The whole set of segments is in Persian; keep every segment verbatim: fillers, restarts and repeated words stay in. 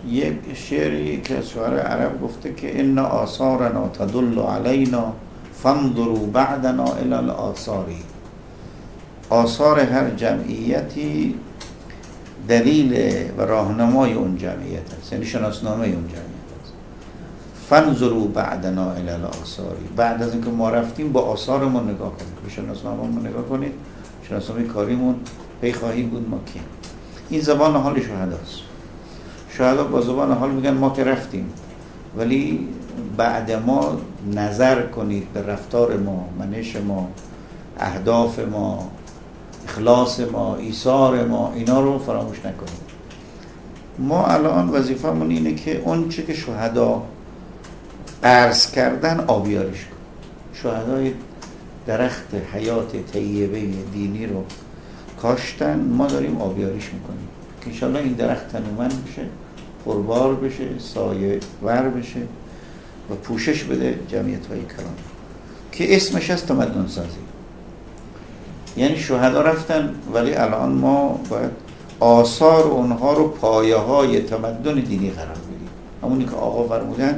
یک شعری که از شاعر عرب گفته که ان آثارنا تدل علینا فانظروا بعدنا الی الاثار. آثار هر جمعیتی دلیل و راهنمای اون جمعیت است، یعنی شناسنامه اون جمعیت است. فانظروا بعدنا الی الاثار، بعد از اینکه ما رفتیم با آثارمون نگاه کنید، به شناسنامه‌مون نگاه کنید، شناسنامه کاریمون پی خواهید بود ما کیم. این زبان حال شهداست. شهدا با زبان حال میگن ما که رفتیم، ولی بعد ما نظر کنید به رفتار ما، منش ما، اهداف ما، اخلاص ما، ایثار ما، اینا رو فراموش نکنید. ما الان وظیفمون اینه که اون چه که شهدا قرض کردن آبیاریش کنیم. شهدای درخت حیات طیبه دینی رو کاشتن، ما داریم آبیاریش میکنیم که انشالله این درخت تنومند بشه، پربار بشه، سایه ور بشه و پوشش بده جمعیت های کرام که اسمش از تمدن سازی. یعنی شهدا رفتن، ولی الان ما باید آثار اونها رو پایه های تمدن دینی قرار بدیم. همونی که آقا فرمودن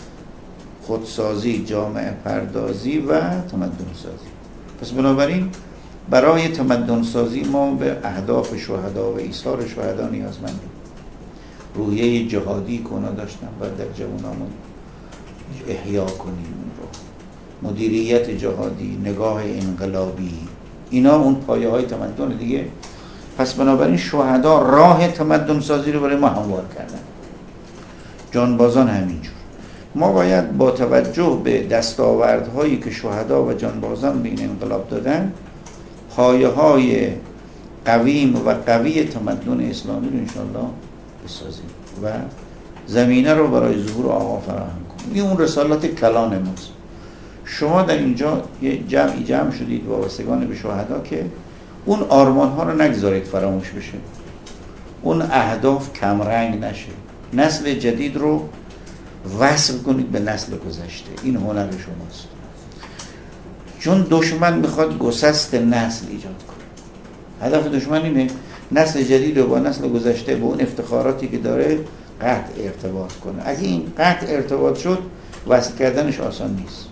خودسازی، جامعه پردازی و تمدن سازی. پس بنابراین برای تمدن سازی ما به اهداف شهدا و ایثار شهدا نیازمندیم. روحیه جهادی که اونا داشتن باید در جوانامون احیا کنیم اون رو. مدیریت جهادی، نگاه انقلابی، اینا اون پایه های تمدن دیگه. پس بنابراین شهدا راه تمدن سازی رو برای ما هموار کردن. جانبازان همینجور. ما باید با توجه به دستاوردهایی که شهدا و جانبازان به این انقلاب دادن، پایه های قویم و قوی تمدن اسلامی رو انشاءالله بسازیم و زمینه رو برای ظهور آقا فراهم کنیم. این اون رسالت کلان ماست. شما در اینجا یه جمعی جمع شدید وابستگان به شهدا که اون آرمان ها رو نگذارید فراموش بشه، اون اهداف کمرنگ نشه، نسل جدید رو وصل کنید به نسل گذشته. این هنر شماست، چون دشمن میخواد گسست نسل ایجاد کنه. هدف دشمن اینه نسل جدید رو با نسل گذشته به اون افتخاراتی که داره قطع ارتباط کنه. اگه این قطع ارتباط شد، وصل کردنش آسان نیست.